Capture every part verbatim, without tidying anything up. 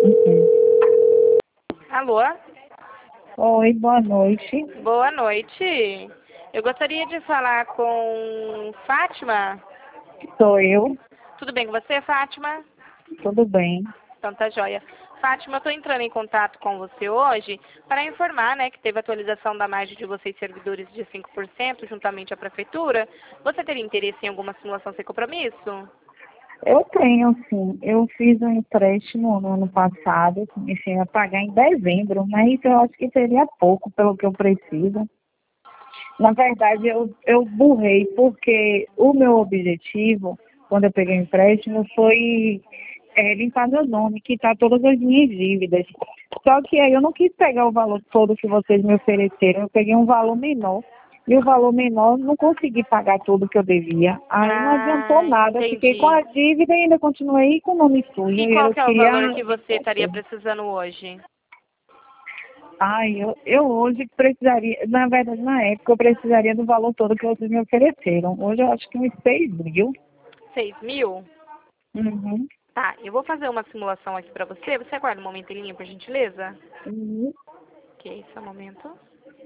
Uhum. Alô? Oi, boa noite. Boa noite. Eu gostaria de falar com Fátima. Sou eu. Tudo bem com você, Fátima? Tudo bem? Então tá joia. Fátima, eu estou entrando em contato com você hoje para informar, né, que teve atualização da margem de vocês servidores de cinco por cento juntamente à prefeitura. Você teria interesse em alguma simulação sem compromisso? Eu tenho, sim. Eu fiz um empréstimo no ano passado, comecei a pagar em dezembro, mas eu acho que seria pouco pelo que eu preciso. Na verdade, eu, eu burrei, porque o meu objetivo, quando eu peguei o empréstimo, foi é, limpar meu nome, quitar todas as minhas dívidas. Só que aí eu não quis pegar o valor todo que vocês me ofereceram, eu peguei um valor menor. E o valor menor, não consegui pagar tudo que eu devia. Aí não adiantou Ah, nada, eu fiquei com entendi. a dívida e ainda continuei com o nome sujo. E E qual eu que é o valor queria. que você estaria precisando hoje? Ai, eu, eu hoje precisaria, na verdade, na época, eu precisaria do valor todo que vocês me ofereceram. Hoje eu acho que uns seis mil. Seis mil? Uhum. Tá, eu vou fazer uma simulação aqui para você. Você aguarda um momento em linha, por gentileza? Uhum. Ok, só um momento.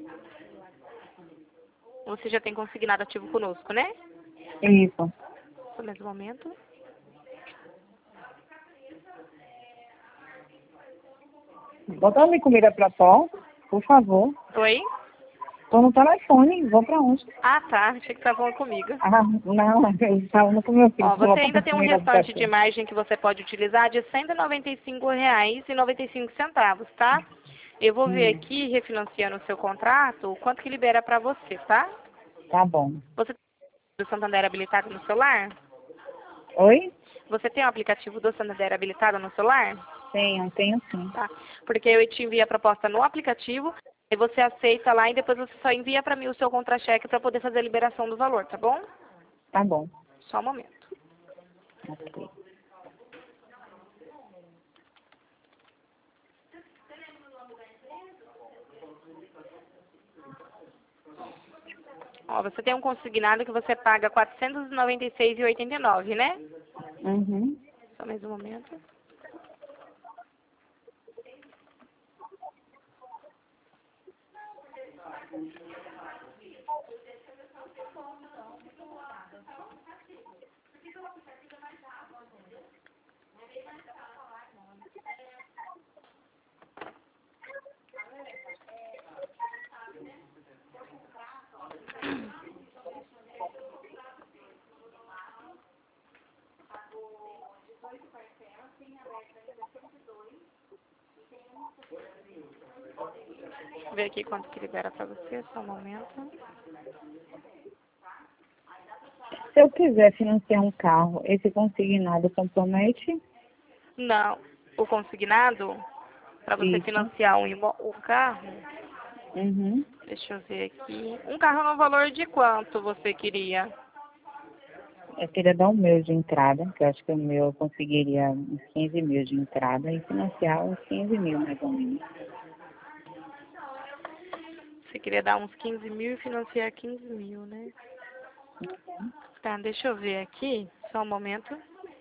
Você já tem consignado ativo conosco, né? Isso. Só mais um momento. Bota minha comida pra pó, por favor. Oi? Tô no telefone, vou pra onde? Ah, tá. Achei que você estava falando comigo. Ah, não, eu estava falando com meu filho Ó, que vou você botar ainda tem um comida pro restante de cachorro. margem que você pode utilizar de cento e noventa e cinco reais e noventa e cinco centavos, tá? Eu vou ver Hum, aqui, refinanciando o seu contrato, o quanto que libera para você, tá? tá bom. Você tem o Santander habilitado no celular? Oi? Você tem o aplicativo do Santander habilitado no celular? Tenho, tenho sim. Tá? Porque eu te envio a proposta no aplicativo, aí você aceita lá e depois você só envia para mim o seu contra-cheque para poder fazer a liberação do valor, tá bom? Tá bom. Só um momento. Ok. Ó, você tem um consignado que você paga quatrocentos e noventa e seis reais e oitenta e nove, né? Uhum. Só mais um momento. Deixa eu ver aqui quanto que libera para você, só um momento. Se eu quiser financiar um carro, esse consignado compromete? Não, o consignado, para você Isso. financiar um, imo- um carro, Uhum. deixa eu ver aqui. Um carro no valor de quanto você queria? Eu queria dar um meu de entrada, que eu acho que o meu eu conseguiria uns quinze mil de entrada e financiar uns quinze mil mais ou menos. Você queria dar uns quinze mil e financiar quinze mil, né? Tá, deixa eu ver aqui, só um momento.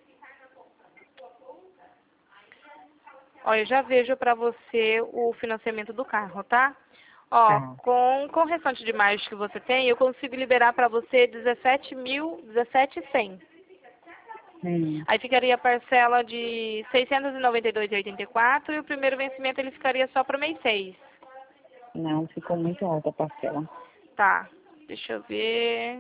Ó, eu já vejo para você o financiamento do carro, tá? Ó, Tá. com, com o restante de margem que você tem, eu consigo liberar para você dezessete mil, dezessete mil e cem. Hum. Aí ficaria a parcela de seiscentos e noventa e dois reais e oitenta e quatro e o primeiro vencimento ele ficaria só para o mês seis. Não, ficou muito alta a parcela. Tá, deixa eu ver.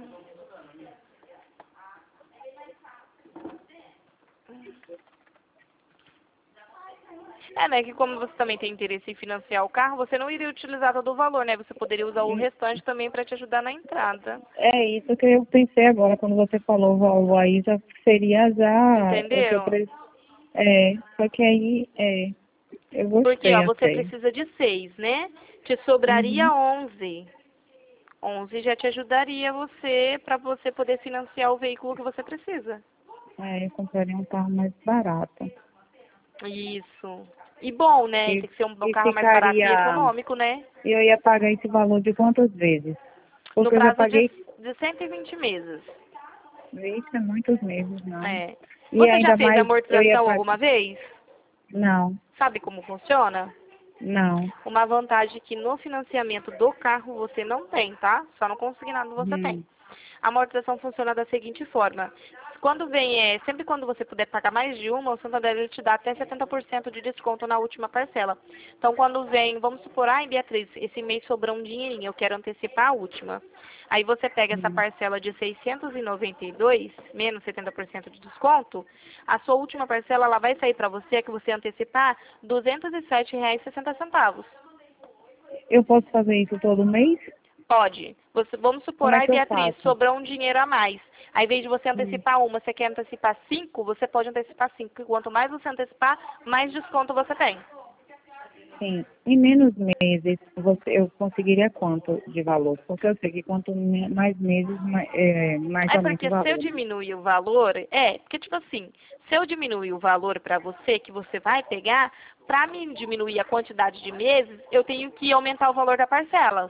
É, né, que como você também tem interesse em financiar o carro, você não iria utilizar todo o valor, né? Você poderia usar o restante também para te ajudar na entrada. É isso que eu pensei agora, quando você falou o valor aí, já seria já o que eu Entendeu? preciso. É, só que aí, é, eu Porque, gostei ó, você até. precisa de seis, né? Te sobraria Uhum. onze. Onze já te ajudaria você para você poder financiar o veículo que você precisa. É, eu compraria um carro mais barato. Isso. E bom, né? E, Tem que ser um e carro mais barato e ficaria. econômico, né? Eu ia pagar esse valor de quantas vezes? No Porque eu já prazo de, paguei, de cento e vinte meses. vixe, é muitos meses, não. É. E Você já ainda fez mais, eu ia amortização pagar. alguma vez? Não. Sabe como funciona? Não. Uma vantagem que no financiamento do carro você não tem, tá? Só no consignado você Hum. tem. A amortização funciona da seguinte forma. Quando vem, é, sempre quando você puder pagar mais de uma, o Santander ele te dá até setenta por cento de desconto na última parcela. Então, quando vem, vamos supor, ai, Beatriz, esse mês sobrou um dinheirinho, eu quero antecipar a última. Aí você pega essa Hum. parcela de seiscentos e noventa e dois, menos setenta por cento de desconto, a sua última parcela ela vai sair para você, que você antecipar, duzentos e sete reais e sessenta centavos. Eu posso fazer isso todo mês? Pode. Você, vamos supor, Como é ai, que eu Beatriz, faço? sobrou um dinheiro a mais. Aí, ao invés de você Hum. antecipar uma, você quer antecipar cinco, você pode antecipar cinco. E quanto mais você antecipar, mais desconto você tem. Sim. Em menos meses, você, eu conseguiria quanto de valor? Porque eu sei que quanto me- mais meses, mais, é, mais É aumenta o porque se eu valor. diminuir o valor, é, porque tipo assim, se eu diminuir o valor para você, que você vai pegar, para mim diminuir a quantidade de meses, eu tenho que aumentar o valor da parcela.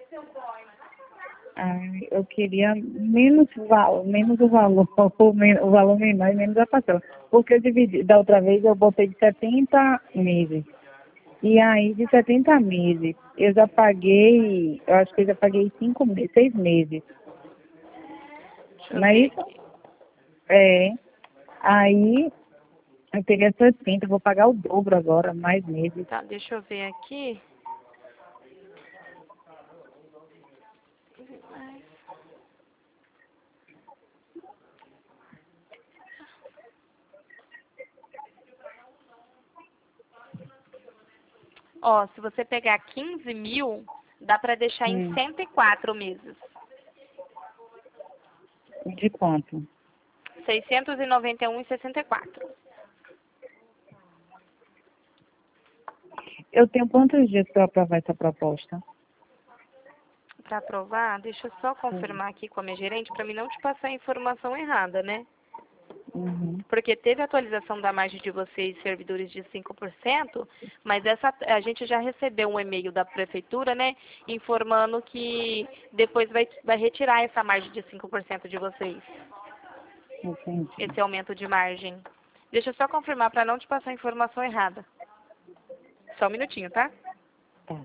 Ai, eu queria menos, val, menos o valor, o, men- o valor menor e menos a parcela. Porque eu dividi, da outra vez eu botei de setenta meses. E aí, de setenta meses, eu já paguei, eu acho que eu já paguei cinco meses, seis meses. Deixa eu Não é ver isso? aqui. É. Aí, eu teria sessenta, vou pagar o dobro agora, mais meses. Tá, deixa eu ver aqui. Ó, se você pegar quinze mil, dá para deixar em Hum, cento e quatro meses. de quanto? seiscentos e noventa e um e sessenta e quatro. Eu tenho quantos dias para aprovar essa proposta? Para aprovar, deixa eu só Hum. confirmar aqui com a minha gerente para mim não te passar a informação errada, né? Uhum. Porque teve atualização da margem de vocês, servidores, de cinco por cento, mas essa, a gente já recebeu um e-mail da prefeitura, né, informando que depois vai, vai retirar essa margem de cinco por cento de vocês, Entendi. esse aumento de margem. Deixa eu só confirmar para não te passar a informação errada. Só um minutinho, tá? Tá.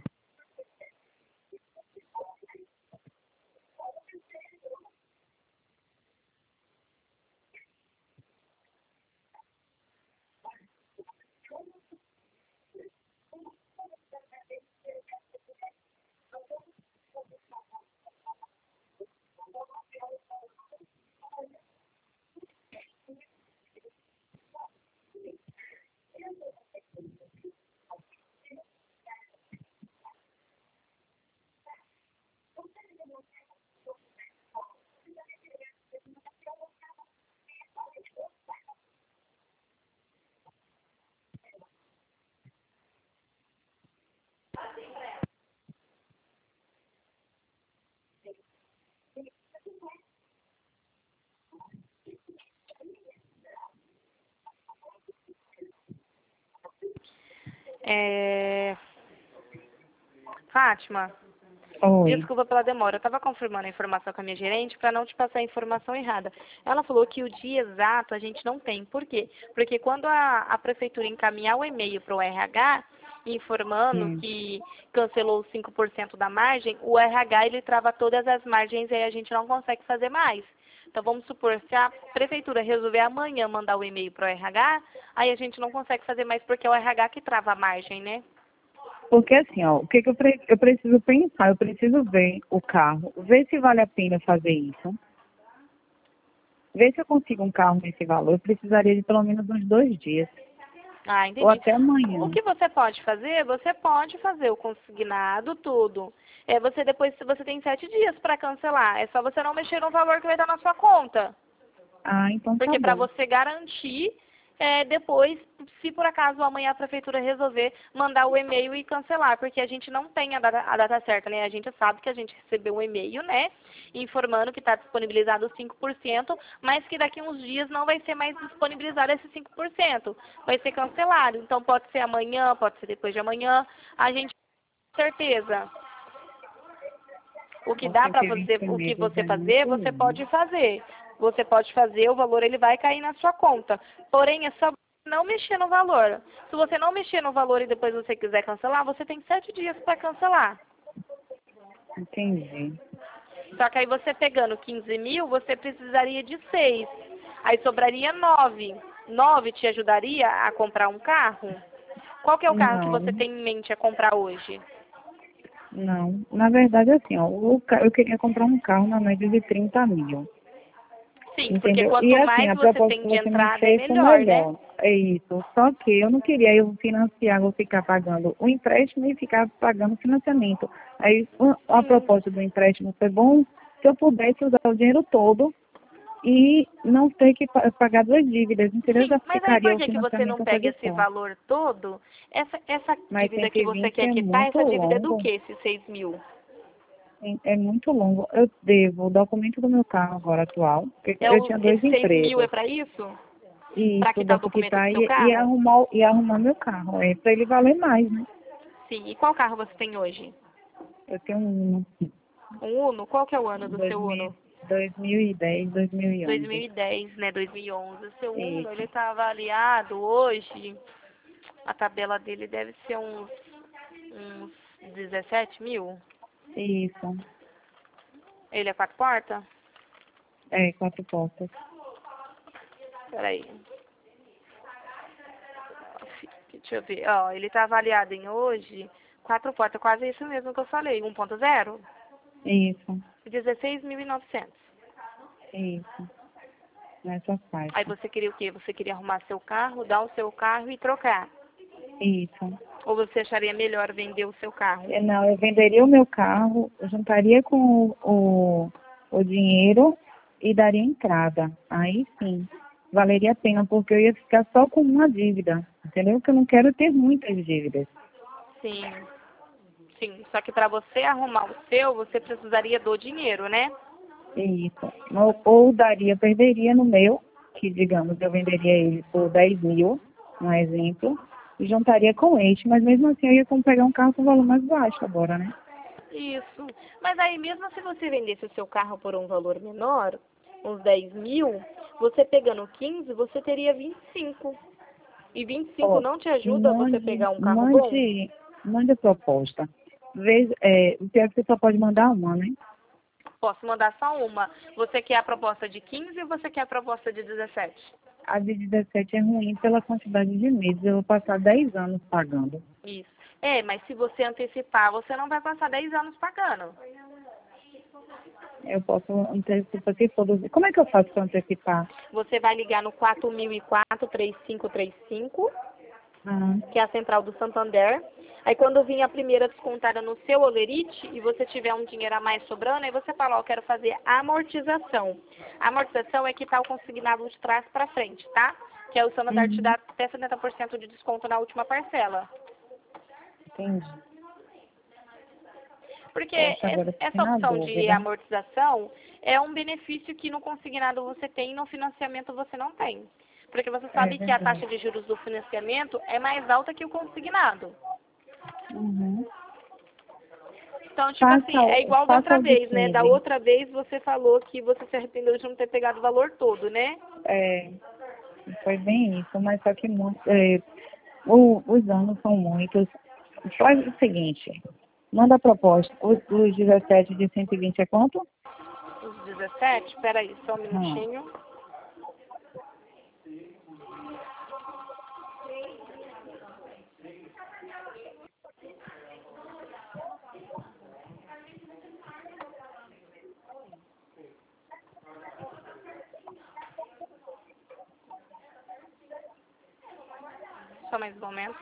É... Fátima, Oi. desculpa pela demora. Eu estava confirmando a informação com a minha gerente para não te passar a informação errada. Ela falou que o dia exato a gente não tem. Por quê? Porque quando a, a prefeitura encaminhar o e-mail para o R H, informando Hum. que cancelou os cinco por cento da margem, o R H ele trava todas as margens e aí a gente não consegue fazer mais. Então vamos supor, se a prefeitura resolver amanhã mandar o e-mail para o R H, aí a gente não consegue fazer mais porque é o R H que trava a margem, né? Porque assim, ó, o que, que eu, pre eu preciso pensar? Eu preciso ver o carro, ver se vale a pena fazer isso, ver se eu consigo um carro nesse valor. Eu precisaria de pelo menos uns dois dias, Ah, ou entendi. até O amanhã. que você pode fazer? Você pode fazer o consignado, tudo. É, você depois, você tem sete dias para cancelar. É só você não mexer no valor que vai estar na sua conta. Ah, então tá Porque para bom. você garantir, é, depois, se por acaso amanhã a prefeitura resolver mandar o e-mail e cancelar, porque a gente não tem a data, a data certa, né? A gente sabe que a gente recebeu um e-mail, né? Informando que está disponibilizado cinco por cento, mas que daqui uns dias não vai ser mais disponibilizado esse cinco por cento. Vai ser cancelado. Então pode ser amanhã, pode ser depois de amanhã. A gente tem certeza. O que É dá para porque você, vinte o que meses você é fazer, muito você longo. pode fazer. Você pode fazer, o valor ele vai cair na sua conta. Porém, é só não mexer no valor. Se você não mexer no valor e depois você quiser cancelar, você tem sete dias para cancelar. Entendi. Só que aí você pegando quinze mil, você precisaria de seis. Aí sobraria nove. Nove te ajudaria a comprar um carro? Qual que é o carro que Não, você tem em mente a comprar hoje? não. Na verdade, assim, ó, o ca- eu queria comprar um carro na média de trinta mil. Sim, porque Entendeu? E quanto assim, mais a você proposta tem que de você me entrada é fez foi melhor, né? melhor. É isso. Só que eu não queria eu financiar, vou ficar pagando o empréstimo e ficar pagando o financiamento. Aí o- a Sim. proposta do empréstimo foi bom se eu pudesse usar o dinheiro todo e não ter que pa- pagar duas dívidas, entendeu? Sim, Já mas aí por ficaria o que, que você não financiamento até pega de esse fora. valor todo? Essa, essa Mas dívida que você cento e vinte quer é quitar, muito essa dívida é do longo. que, esses seis mil? É é muito longo. Eu devo o documento do meu carro agora atual, porque É eu o, tinha dois esses seis mil é empregos. para isso? Para Isso, quitar dá o para documento quitar do seu e, e, carro? arrumar, o- e arrumar meu carro. É para ele valer mais, né? Sim. E qual carro você tem hoje? Eu tenho um Um Uno? Qual que é o ano do dois seu mil Uno? dois mil e dez, dois mil e onze. dois mil e dez, né? dois mil e onze. O seu Uno, ele Isso, está avaliado hoje, a tabela dele deve ser uns, uns dezessete mil. isso. Ele é quatro portas? É, quatro portas. Peraí. Deixa eu ver. Ó, ele está avaliado em hoje, quatro portas, quase isso mesmo que eu falei, um ponto zero, Isso, dezesseis mil e novecentos. isso. Nessa Aí faixa. você queria o quê? Você queria arrumar seu carro, dar o seu carro e trocar? Isso. Ou você acharia melhor vender o seu carro? É, não, eu venderia o meu carro, eu juntaria com o, o, o dinheiro e daria entrada. Aí sim, valeria a pena, porque eu ia ficar só com uma dívida, entendeu? Porque eu não quero ter muitas dívidas. Sim, sim. Só que para você arrumar o seu, você precisaria do dinheiro, né? Isso. Ou, ou daria, perderia no meu, que digamos, eu venderia ele por dez mil, um exemplo, e juntaria com este, mas mesmo assim eu ia como pegar um carro com valor mais baixo agora, né? Isso. Mas aí mesmo se você vendesse o seu carro por um valor menor, uns dez mil, você pegando quinze, você teria vinte e cinco. E vinte e cinco Ó, não te ajuda você mande, pegar um carro bom? mande, mande a proposta. Vez, é, o pior é que você só pode mandar uma, né? Posso mandar só uma. Você quer a proposta de quinze ou você quer a proposta de dezessete? A de dezessete é ruim pela quantidade de meses. Eu vou passar dez anos pagando. Isso. É, mas se você antecipar, você não vai passar dez anos pagando. Eu posso antecipar se for. doze. Como é que eu faço para antecipar? Você vai ligar no quatro mil e quatro, três cinco três cinco, Ah, que é a central do Santander. Aí quando vir a primeira descontada no seu Olerite e você tiver um dinheiro a mais sobrando, aí você fala, ó, eu quero fazer amortização. A amortização é quitar o consignado de trás para frente, tá? Que aí o Santander te uhum, dá até setenta por cento de desconto na última parcela. entendi. Porque Poxa, es- agora eu fiquei essa na opção de dúvida. amortização é um benefício que no consignado você tem e no financiamento você não tem. Porque você É sabe que a verdade. taxa de juros do financiamento é mais alta que o consignado. Uhum. Então, tipo assim, Faça, é o- igual da faça outra o de vez, né? Da quinze. outra vez você falou que você se arrependeu de não ter pegado o valor todo, né? É, foi bem isso, mas só que muito, é, o- os anos são muitos. Faz o seguinte, manda a proposta. Os, os dezessete de cento e vinte é quanto? Os dezessete, peraí, só um Hum. minutinho. Só mais um momento.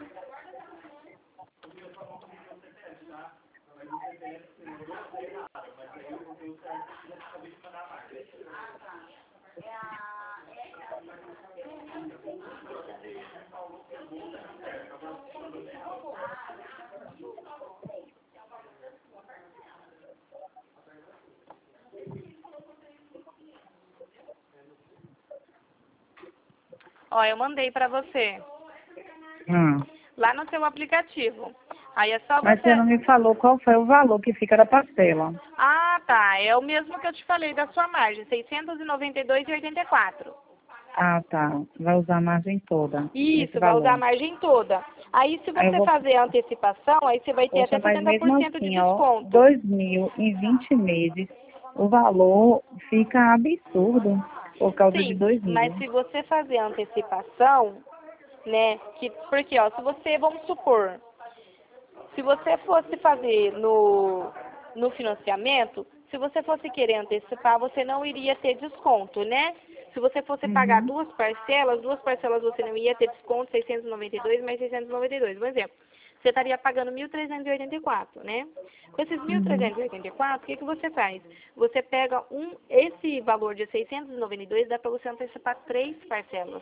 Ó, eu mandei pra você, Hum. lá no seu aplicativo. Aí é só Mas você você... não me falou qual foi o valor que fica da parcela. Ah, tá. É o mesmo que eu te falei da sua margem, seiscentos e noventa e dois reais e oitenta e quatro. Ah, tá. Vai usar a margem toda. Isso, vai usar a margem toda. Aí, se você Aí eu vou... fazer a antecipação, aí você vai ter Poxa, até mas setenta por mesmo cento de assim, ó, desconto. dois mil em vinte meses, o valor fica absurdo por causa de Sim, dois mas mil. se você fazer a antecipação, né, que, porque, ó, se você, vamos supor, se você fosse fazer no, no financiamento, se você fosse querer antecipar, você não iria ter desconto, né? Se você fosse pagar Uhum. duas parcelas, duas parcelas você não ia ter desconto, seiscentos e noventa e dois mais seiscentos e noventa e dois. Por exemplo, você estaria pagando mil trezentos e oitenta e quatro, né? Com esses mil Uhum. trezentos e oitenta e quatro, o que, que você faz? Você pega um, esse valor de seiscentos e noventa e dois, dá para você antecipar três parcelas.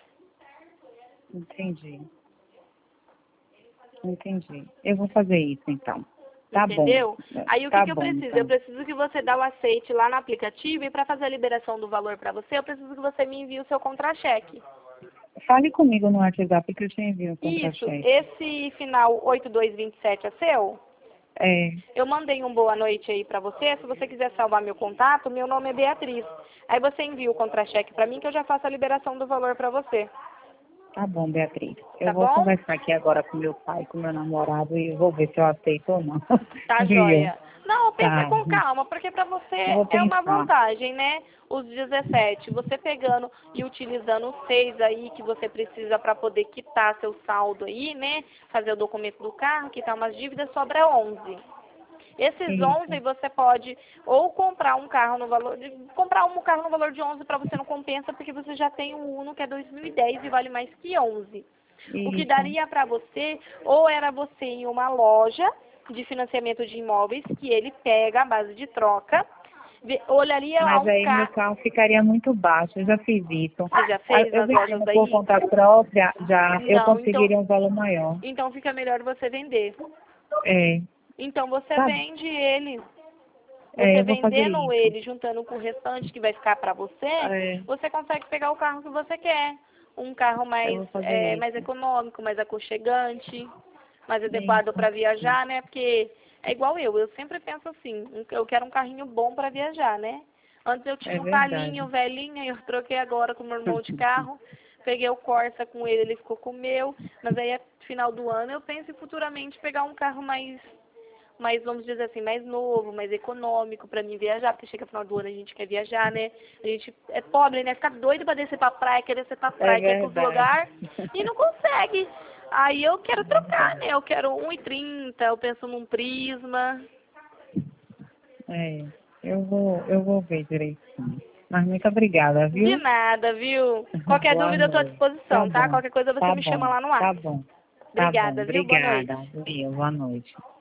Entendi. Entendi. Eu vou fazer isso, então. Tá bom. Entendeu? Aí o que, Tá que eu bom, preciso? Eu então. preciso que você dê o aceite lá no aplicativo e para fazer a liberação do valor para você, eu preciso que você me envie o seu contra-cheque. Fale comigo no WhatsApp que eu te envio o Isso, contra-cheque. esse final oito dois dois sete é seu? É. Eu mandei um boa noite aí para você. Se você quiser salvar meu contato, meu nome é Beatriz. Aí você envia o contra-cheque para mim que eu já faço a liberação do valor para você. Tá bom, Beatriz. Eu Tá vou bom? conversar aqui agora com meu pai, com meu namorado e vou ver se eu aceito ou não. Tá Viu? joia. Não, pensa Tá. com calma, porque para você Vou é uma pensar. vantagem, né? Os dezessete, você pegando e utilizando os seis aí que você precisa para poder quitar seu saldo aí, né? Fazer o documento do carro, quitar umas dívidas, sobra onze. Esses onze Isso. você pode ou comprar um carro no valor de comprar um carro no valor de onze para você não compensa porque você já tem um Uno que é dois mil e dez e vale mais que onze. O que Isso. daria para você ou era você em uma loja de financiamento de imóveis que ele pega a base de troca, vê- olharia lá Mas um aí meu carro. carro ficaria muito baixo. Eu já fiz isso. Você já Ah, fez eu nas lojas vendendo por daí? conta própria, já eu Não, então conseguiria um valor maior. então fica melhor você vender. É. Então você Tá. vende ele. É, Você eu vou fazer vendendo isso. ele, juntando com o restante que vai ficar para você, É, você consegue pegar o carro que você quer. Um carro eu mais, vou fazer é, mais isso. econômico, mais aconchegante, mais adequado Isso. para viajar, né? Porque é igual eu, eu sempre penso assim, um- eu quero um carrinho bom para viajar, né? Antes eu É tinha um verdade. Palinho velhinho, eu troquei agora com meu irmão de carro, peguei o Corsa com ele, ele ficou com o meu, mas aí, no final do ano, eu penso em futuramente pegar um carro mais mais, vamos dizer assim, mais novo, mais econômico para mim viajar, porque chega no final do ano a gente quer viajar, né? A gente é pobre, né? Fica doido para descer pra praia, quer descer pra É praia, quer ir pros verdade. lugares e não consegue. Aí eu quero trocar, né? Eu quero um e trinta, eu penso num Prisma. É, eu vou, eu vou ver direitinho. Mas muito obrigada, De viu? nada, viu? Qualquer Boa dúvida eu tô à noite. Tá disposição, tá? bom, Qualquer coisa você tá me chama bom, lá no tá WhatsApp. bom, tá bom. Obrigada, viu? Boa Obrigada. noite. Viu? Boa noite.